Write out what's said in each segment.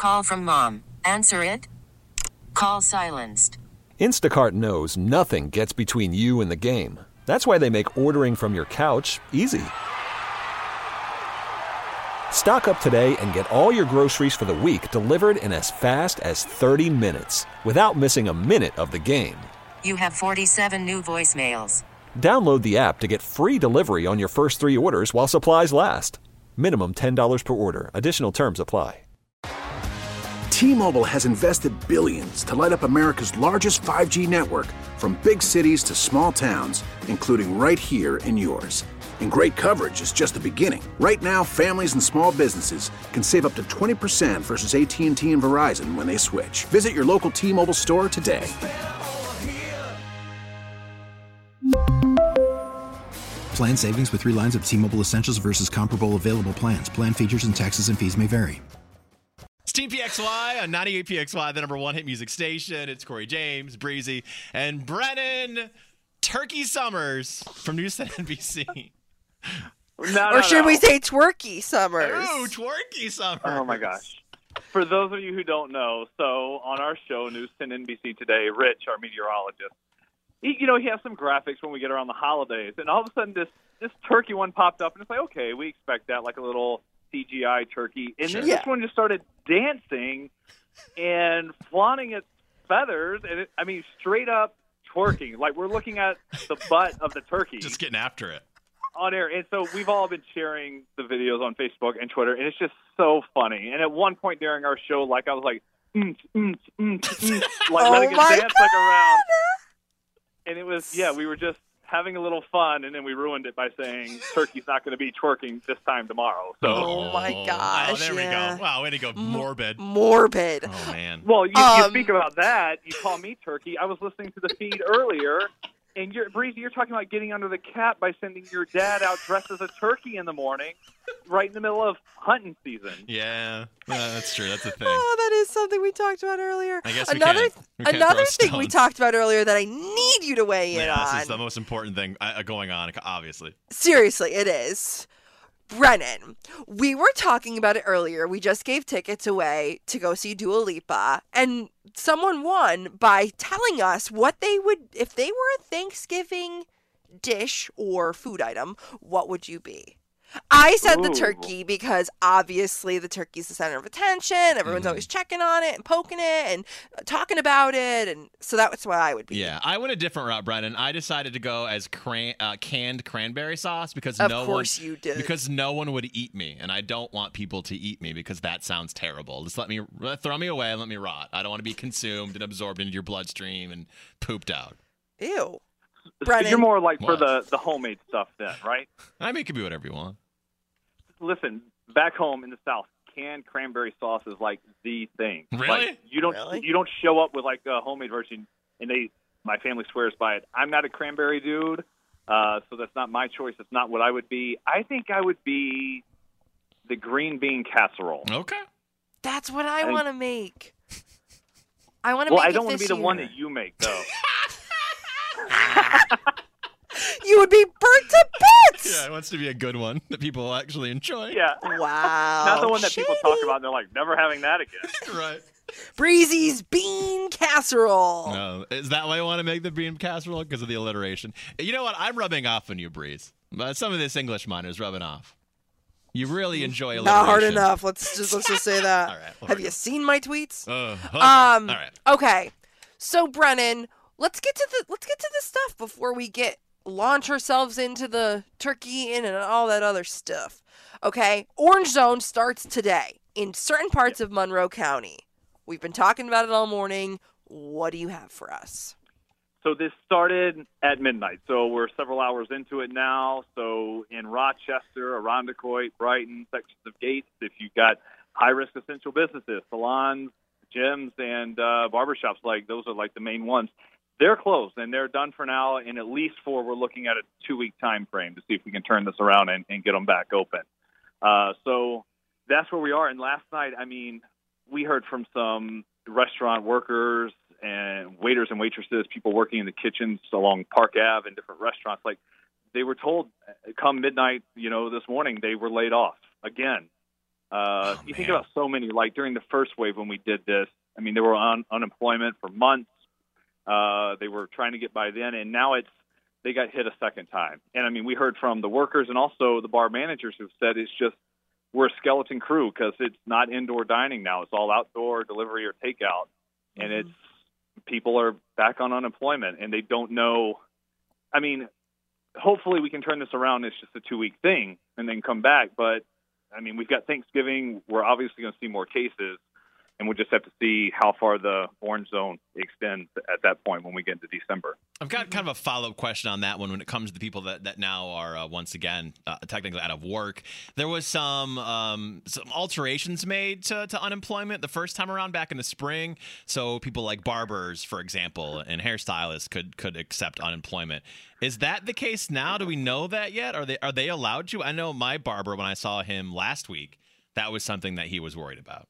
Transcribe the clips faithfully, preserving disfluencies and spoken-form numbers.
Call from mom. Answer it. Call silenced. Instacart knows nothing gets between you and the game. That's why they make ordering from your couch easy. Stock up today and get all your groceries for the week delivered in as fast as thirty minutes without missing a minute of the game. You have forty-seven new voicemails. Download the app to get free delivery on your first three orders while supplies last. Minimum ten dollars per order. Additional terms apply. T-Mobile has invested billions to light up America's largest five G network, from big cities to small towns, including right here in yours. And great coverage is just the beginning. Right now, families and small businesses can save up to twenty percent versus A T and T and Verizon when they switch. Visit your local T-Mobile store today. Plan savings with three lines of T-Mobile Essentials versus comparable available plans. Plan features and taxes and fees may vary. It's Team P X Y on ninety-eight P X Y, the number one hit music station. It's Corey James, Breezy, and Brennan Turkey Summers from News ten N B C. No, or no, should no. we say Twerky Summers? Ooh, Twerky Summers. Oh, my gosh. For those of you who don't know, so on our show, News ten N B C Today, Rich, our meteorologist, he, you know, he has some graphics when we get around the holidays, and all of a sudden this, this turkey one popped up, and it's like, okay, we expect that, like a little C G I turkey. And Sure. then Yeah. this one just started dancing and flaunting its feathers, and it, I mean, straight up twerking. Like, we're looking at the butt of the turkey. Just getting after it. On air. And so we've all been sharing the videos on Facebook and Twitter, and it's just so funny. And at one point during our show, like, I was like, mm, mm, mm, mm, like Oh letting it my dance like around. And it was, yeah, we were just having a little fun, and then we ruined it by saying Turkey's not going to be twerking this time tomorrow. So, Oh, my gosh, Oh, there yeah. we go. Wow, way to go. Morbid. Morbid. Oh, man. well, you, you Um, speak about that. You call me Turkey. I was listening to the feed earlier, and you're, Breezy, you're talking about getting under the cap by sending your dad out dressed as a turkey in the morning, right in the middle of hunting season. Yeah, uh, that's true. That's a thing. Oh, that is something we talked about earlier. I guess we another can't- we can't another throw thing we stones. talked about earlier that I need you to weigh in Yeah, on. this is the most important thing uh, going on, obviously. Seriously, it is. Brennan, we were talking about it earlier. We just gave tickets away to go see Dua Lipa, and someone won by telling us what they would, if they were a Thanksgiving dish or food item, what would you be? I said the Ooh. turkey because obviously the turkey's the center of attention. Everyone's Mhm. always checking on it and poking it and talking about it, and so that's what I would be. Yeah, I went a different route, Brennan. I decided to go as cran- uh, canned cranberry sauce because Of no course one you did. because no one would eat me, and I don't want people to eat me because that sounds terrible. Just let me throw me away and let me rot. I don't want to be consumed and absorbed into your bloodstream and pooped out. Ew. So Brennan. you're more like for What? the, the homemade stuff then, right? I mean, it could be whatever you want. Listen, back home in the South, canned cranberry sauce is like the thing. Really? Like, you don't Really? you don't show up with like a homemade version, and they my family swears by it. I'm not a cranberry dude, uh, so that's not my choice. It's not what I would be. I think I would be the green bean casserole. Okay. That's what I I- want to make. I want to Well, make I it don't want to this be the one year. that you make though. You would be burnt to bits. Yeah, it wants to be a good one that people actually enjoy. yeah, Wow. not the one that people talk Shady. about and they're like, never having that again. Right. Breezy's bean casserole. No, is that why you want to make the bean casserole? Because of the alliteration. You know what? I'm rubbing off on you, Breeze. But some of this English minor is rubbing off. You really enjoy alliteration. Not hard enough. Let's just let's just say that. All right, well, Have here you we seen my tweets? Uh, okay. Um. All right. Okay. So Brennan, let's get to the let's get to the stuff before we get launch ourselves into the turkey and all that other stuff. Okay. Orange zone starts today in certain parts of Monroe County. We've been talking about it all morning. What do you have for us? So this started at midnight. So we're several hours into it now. So in Rochester, Irondequoit, Brighton, sections of Gates, if you've got high-risk essential businesses, salons, gyms, and uh, barbershops, like those are like the main ones. They're closed, and they're done for now. And at least for we're looking at a two-week time frame to see if we can turn this around and, and get them back open. Uh, so that's where we are. And last night, I mean, we heard from some restaurant workers and waiters and waitresses, people working in the kitchens along Park Ave and different restaurants. Like, they were told come midnight, you know, this morning, they were laid off again. Uh, Oh, you think man. about so many, like during the first wave when we did this, I mean, they were on unemployment for months. Uh, they were trying to get by then, and now it's they got hit a second time. And I mean, we heard from the workers and also the bar managers who've said it's just we're a skeleton crew because it's not indoor dining now. It's all outdoor delivery or takeout, and Mhm. it's people are back on unemployment and they don't know. I mean, hopefully we can turn this around. It's just a two-week thing and then come back. But I mean, we've got Thanksgiving. We're obviously going to see more cases. And we'll just have to see how far the orange zone extends at that point when we get into December. I've got kind of a follow-up question on that one when it comes to the people that, that now are uh, once again uh, technically out of work. There was some um, some alterations made to, to unemployment the first time around back in the spring. So people like barbers, for example, and hairstylists could could accept unemployment. Is that the case now? Do we know that yet? Are they are they allowed to? I know my barber, when I saw him last week, that was something that he was worried about.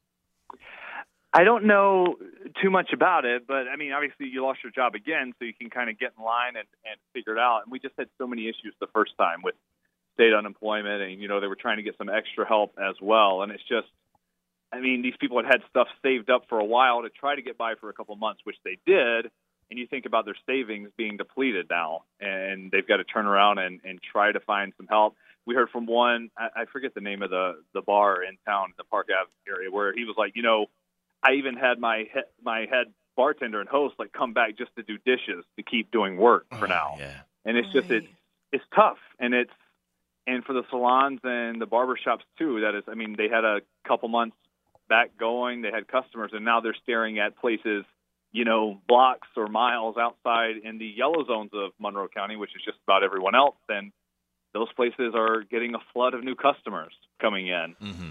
I don't know too much about it, but I mean, obviously you lost your job again, so you can kind of get in line and, and figure it out. And we just had so many issues the first time with state unemployment, and, you know, they were trying to get some extra help as well. And it's just, I mean, these people had had stuff saved up for a while to try to get by for a couple months, which they did. And you think about their savings being depleted now, and they've got to turn around and, and try to find some help. We heard from one, I, I forget the name of the, the bar in town, the Park Avenue area, where he was like, you know, I even had my he- my head bartender and host like come back just to do dishes to keep doing work for Oh, now. yeah. And it's just Right. it's it's tough, and it's and for the salons and the barbershops too. That is, I mean, they had a couple months back going. They had customers, and now they're staring at places, you know, blocks or miles outside in the yellow zones of Monroe County, which is just about everyone else. And those places are getting a flood of new customers coming in. Mm-hmm.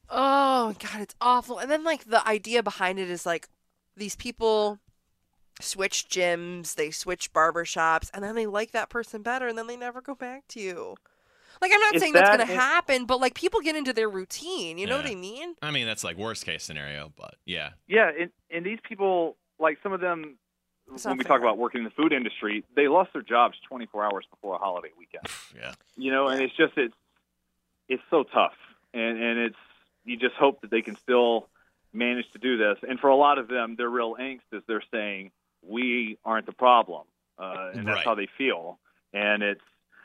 Oh, God, it's awful. And then, like, the idea behind it is, like, these people switch gyms, they switch barbershops, and then they like that person better, and then they never go back to you. Like, I'm not It's saying that's that going to and- happen, but, like, people get into their routine. You know Yeah. what I mean? I mean, that's like worst case scenario, but yeah. Yeah, and, and these people, like some of them, It's when not we fair. talk about working in the food industry, they lost their jobs twenty-four hours before a holiday weekend. Yeah. You know, and it's just it's it's so tough, and and it's you just hope that they can still manage to do this. And for a lot of them, their real angst is they're saying we aren't the problem, uh, and that's Right. how they feel. And it's,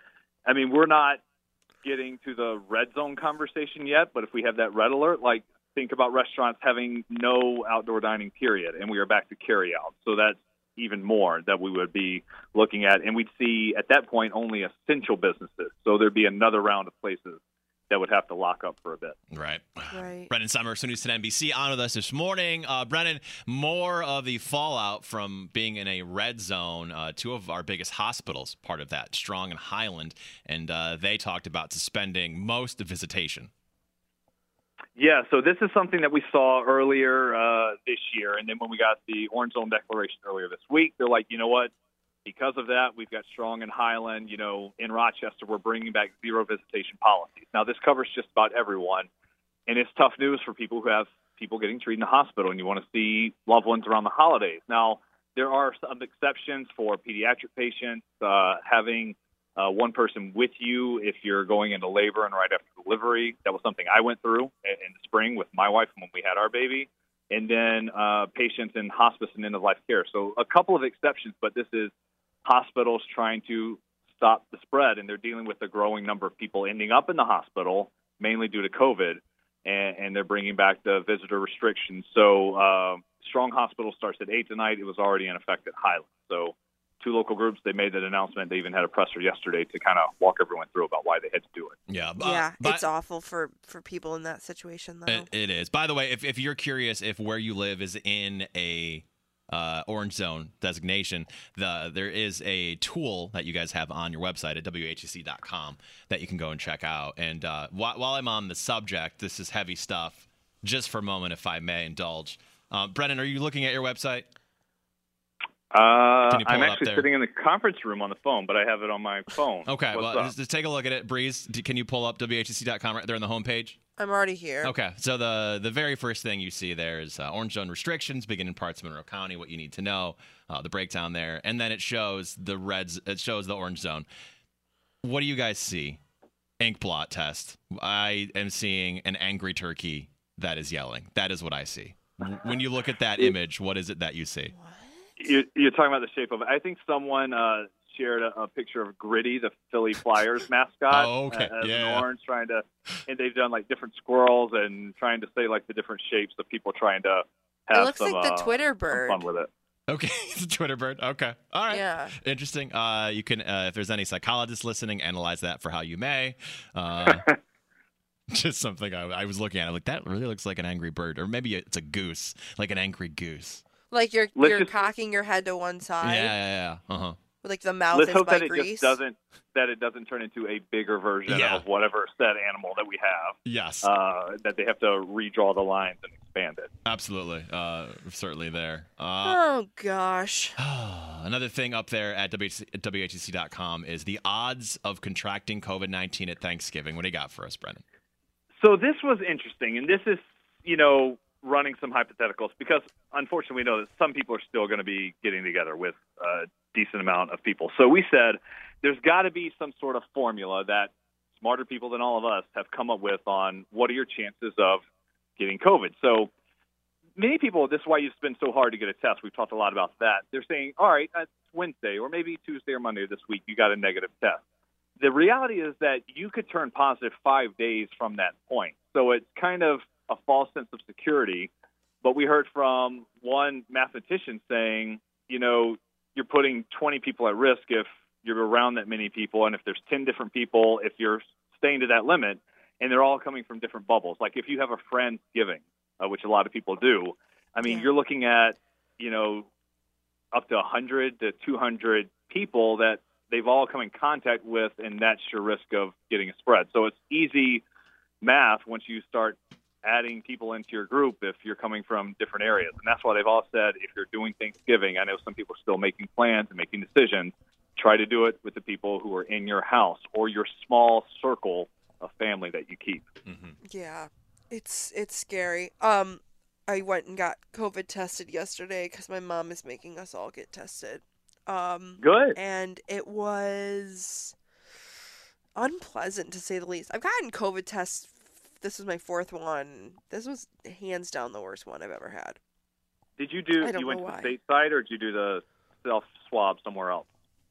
I mean, we're not getting to the red zone conversation yet, but if we have that red alert, like think about restaurants having no outdoor dining period, and we are back to carry out. So that's even more that we would be looking at. And we'd see at that point only essential businesses. So there'd be another round of places that would have to lock up for a bit. Right. Right. Brennan Summers, News ten N B C, on with us this morning. Uh, Brennan, more of the fallout from being in a red zone. Uh, two of our biggest hospitals, part of that, Strong and Highland, and uh, they talked about suspending most of visitation. Yeah, so this is something that we saw earlier uh, this year, and then when we got the Orange Zone declaration earlier this week, they're like, you know what? Because of that, we've got Strong and Highland. You know, in Rochester, we're bringing back zero visitation policies. Now, this covers just about everyone, and it's tough news for people who have people getting treated in the hospital, and you want to see loved ones around the holidays. Now, there are some exceptions for pediatric patients, uh, having uh, one person with you if you're going into labor and right after delivery. That was something I went through in the spring with my wife when we had our baby. And then uh, patients in hospice and end-of-life care. So a couple of exceptions, but this is hospitals trying to stop the spread, and they're dealing with a growing number of people ending up in the hospital, mainly due to COVID, and, and they're bringing back the visitor restrictions. So uh, Strong Hospital starts at eight tonight. It was already in effect at Highland. So two local groups, they made that announcement. They even had a presser yesterday to kind of walk everyone through about why they had to do it. Yeah. uh, yeah, but- it's awful for, for people in that situation, though. It, it is. By the way, if, if you're curious if where you live is in a uh, orange zone designation, the there is a tool that you guys have on your website at W H E C dot com that you can go and check out. And uh, while, while I'm on the subject, this is heavy stuff, just for a moment, if I may indulge. Uh, Brennan, are you looking at your website? Uh, Can you pull I'm it up actually there? sitting in the conference room on the phone, but I have it on my phone. Okay, What's well, up? just, just take a look at it. Breeze, d- can you pull up W H E C dot com right there on the homepage? I'm already here. Okay, so the the very first thing you see there is uh, orange zone restrictions begin in parts of Monroe County. What you need to know, uh, the breakdown there, and then it shows the reds. It shows the orange zone. What do you guys see? ink blot test. I am seeing an angry turkey that is yelling. That is what I see. When you look at that image, what is it that you see? You're, you're talking about the shape of it. I think someone uh, shared a, a picture of Gritty, the Philly Flyers mascot, Oh, okay. as Yeah. an orange, trying to, and they've done like different squirrels and trying to say like the different shapes of people trying to have It looks some, like the uh, Twitter some bird. fun with it. Okay, it's a Twitter bird. Okay, all right. Yeah. Interesting. Uh, you can, uh, if there's any psychologists listening, analyze that for how you may. Uh, just something I, I was looking at. I'm like, that really looks like an angry bird, or maybe it's a goose, like an angry goose. Like you're Let's you're just- cocking your head to one Yeah, side. yeah, yeah. Uh huh. Like the mouth Let's is hope by that it grease. just doesn't that it doesn't turn into a bigger version Yeah. of whatever said animal that we have. Yes, Uh, that they have to redraw the lines and expand it. absolutely. Uh, certainly there. Uh, Oh gosh. Another thing up there at W H C dot com is the odds of contracting COVID nineteen at Thanksgiving. What do you got for us, Brennan? So this was interesting, and this is, you know, running some hypotheticals because unfortunately we know that some people are still going to be getting together with a decent amount of people. So we said there's got to be some sort of formula that smarter people than all of us have come up with on what are your chances of getting COVID. So many people, this is why it's been so hard to get a test. We've talked a lot about that. They're saying, all right, it's Wednesday or maybe Tuesday or Monday this week, you got a negative test. The reality is that you could turn positive five days from that point. So it's kind of a false sense of security. But we heard from one mathematician saying, you know, you're putting twenty people at risk if you're around that many people. And if there's ten different people, if you're staying to that limit, and they're all coming from different bubbles. Like if you have a Friendsgiving, uh, which a lot of people do, I mean, Yeah. you're looking at, you know, up to one hundred to two hundred people that they've all come in contact with, and that's your risk of getting a spread. So it's easy math once you start adding people into your group if you're coming from different areas. And that's why they've all said if you're doing Thanksgiving, I know some people are still making plans and making decisions, try to do it with the people who are in your house or your small circle of family that you keep. Mm-hmm. Yeah, it's it's scary. Um, I went and got COVID tested yesterday because my mom is making us all get tested. Um, Good. and it was unpleasant to say the least. I've gotten COVID tests. This was my fourth one. This was hands down the worst one I've ever had. Did you do, I don't you went know to why. the stateside or did you do the self-swab somewhere else?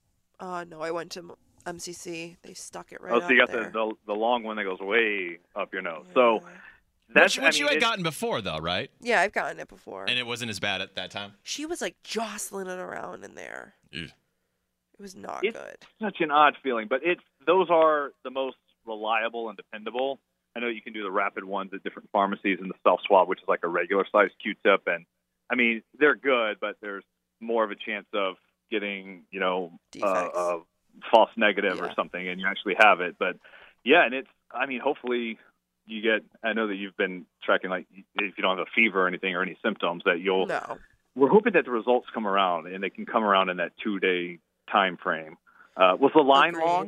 Uh, no, I went to M C C. They stuck it right oh, up so you got there. the, the the long one that goes way up your nose. So Yeah. that's, Which, which I you mean, had it's- gotten before, though, right? Yeah, I've gotten it before. And it wasn't as bad at that time? She was like jostling it around in there. Ew. It was not It's good. such an odd feeling, but it's those are the most reliable and dependable. I know you can do the rapid ones at different pharmacies and the self-swab, which is like a regular-sized Q-tip. And, I mean, they're good, but there's more of a chance of getting, you know, a, Defects. a false negative or Yeah. something, and you actually have it. But, yeah, and it's, I mean, hopefully you get, I know that you've been tracking, like, if you don't have a fever or anything or any symptoms, that you'll, No. we're hoping that the results come around, and they can come around in that two-day time frame. Uh, was the line long?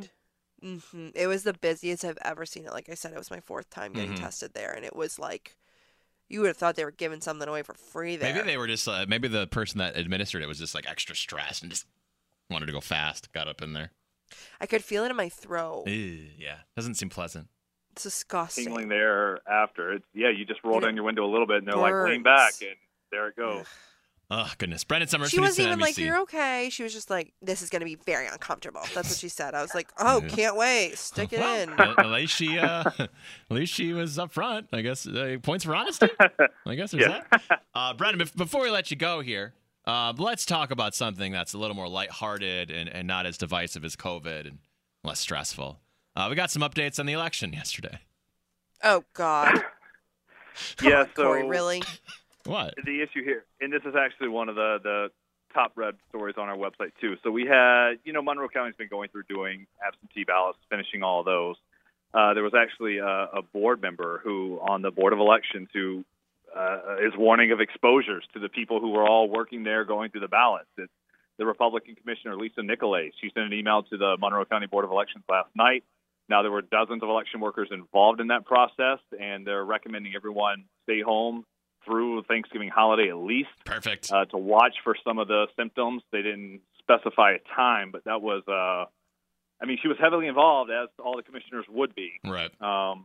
hmm It was the busiest I've ever seen it. Like I said, it was my fourth time getting Mhm. tested there, and it was like you would have thought they were giving something away for free there. Maybe they were just, uh, maybe the person that administered it was just like extra stressed and just wanted to go fast, got up in there. I could feel it in my throat. Ew, yeah, doesn't seem pleasant. It's disgusting. Tingling there after. It's yeah, you just roll And it down your window a little bit, and they're like, lean back, burns. and there it goes. Oh, goodness. Brendan Summers, She wasn't even N B like, C. "You're okay." She was just like, "This is gonna be very uncomfortable." That's what she said. I was like, "Oh, can't wait. Stick it Well, in." At, at least she, uh, at least she was up front. I guess uh, points for honesty. I guess there's Yeah. that. Uh, Brendan, bef- before we let you go here, uh, let's talk about something that's a little more lighthearted and, and not as divisive as COVID and less stressful. Uh, we got some updates on the election yesterday. Oh God. Come Yeah, on, Corey, so- really? What? The issue here, and this is actually one of the, the top read stories on our website too. So we had, you know, Monroe County's been going through doing absentee ballots, finishing all of those. Uh, there was actually a, a board member who, on the Board of Elections, who uh, is warning of exposures to the people who were all working there going through the ballots. It's the Republican Commissioner, Lisa Nicolay. She sent an email to the Monroe County Board of Elections last night. Now, there were dozens of election workers involved in that process, and they're recommending everyone stay home through Thanksgiving holiday at least Perfect. uh, to watch for some of the symptoms. They didn't specify a time, but that was uh, I mean, she was heavily involved, as all the commissioners would be. Right. Um,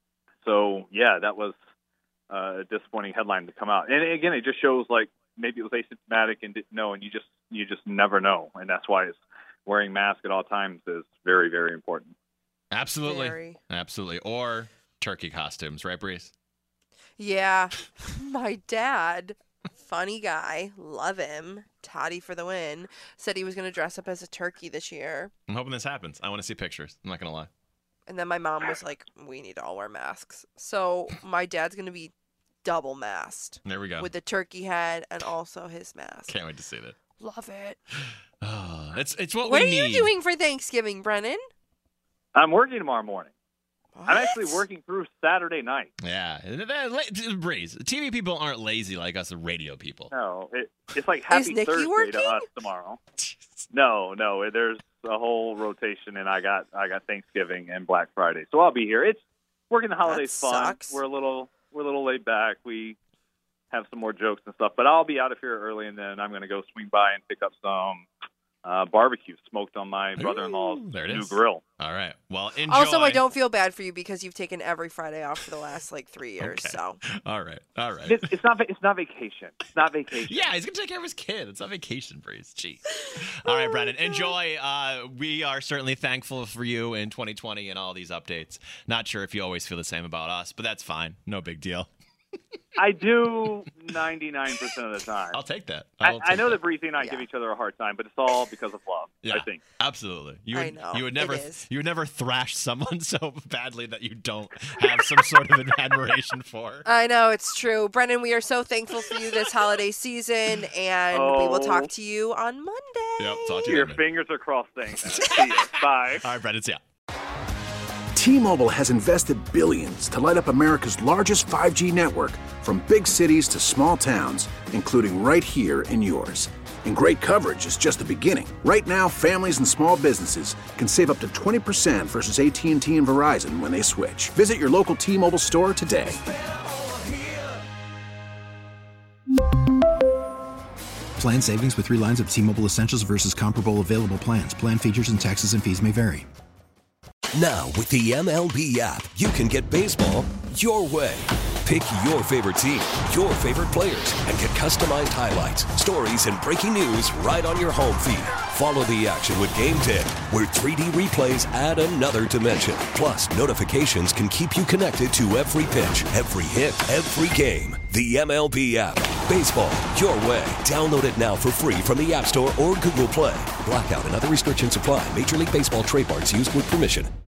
so, yeah, that was uh, a disappointing headline to come out. And, again, it just shows, like, maybe it was asymptomatic and didn't know, and you just you just never know. And that's why it's wearing mask at all times is very, very important. Absolutely. Very. Absolutely. Or turkey costumes, right, Breeze? Yeah. My dad, funny guy, love him, Toddy for the win, said he was going to dress up as a turkey this year. I'm hoping this happens. I want to see pictures. I'm not going to lie. And then my mom was like, we need to all wear masks. So my dad's going to be double masked. There we go. With the turkey head and also his mask. Can't wait to see that. Love it. Oh, it's it's what, What we are need. you doing for Thanksgiving, Brennan? I'm working tomorrow morning. What? I'm actually working through Saturday night. Yeah. Breeze. T V people aren't lazy like us radio people. No, it, it's like happy Nikki Thursday working? to us tomorrow. No, no, there's a whole rotation, and I got I got Thanksgiving and Black Friday, so I'll be here. It's working the holidays That fun. sucks. We're a little we're a little laid back. We have some more jokes and stuff, but I'll be out of here early, and then I'm going to go swing by and pick up some uh, barbecue smoked on my brother-in-law's Ooh, there it new is. grill. All right. Well, enjoy. Also, I don't feel bad for you because you've taken every Friday off for the last like three years. Okay. So All right. All right. It's, it's not va- it's not vacation. It's not vacation. Yeah, he's gonna take care of his kid. It's not vacation, Breeze. Jeez. All right, Brennan. Enjoy. Uh, we are certainly thankful for you in twenty twenty and all these updates. Not sure if you always feel the same about us, but that's fine. No big deal. I do ninety-nine percent of the time. I'll take that. I, will I take know that. that Breezy and I Yeah. give each other a hard time, but it's all because of love. Yeah, I think. absolutely. You I would, know, you would it never, is. you would never thrash someone so badly that you don't have some sort of an admiration for. I know it's true, Brennan. We are so thankful for you this holiday season, and we will Oh. talk to you on Monday. Yep. Talk to you Your later. fingers are crossed saying that. See ya. Bye. All right, Brennan. See ya. T-Mobile has invested billions to light up America's largest five G network, from big cities to small towns, including right here in yours. And great coverage is just the beginning. Right now, families and small businesses can save up to twenty percent versus A T and T and Verizon when they switch. Visit your local T-Mobile store today. Plan savings with three lines of T-Mobile Essentials versus comparable available plans. Plan features and taxes and fees may vary. Now, with the M L B app, you can get baseball your way. Pick your favorite team, your favorite players, and get customized highlights, stories, and breaking news right on your home feed. Follow the action with Game ten, where three D replays add another dimension. Plus, notifications can keep you connected to every pitch, every hit, every game. The M L B app. Baseball your way. Download it now for free from the App Store or Google Play. Blackout and other restrictions apply. Major League Baseball trademarks used with permission.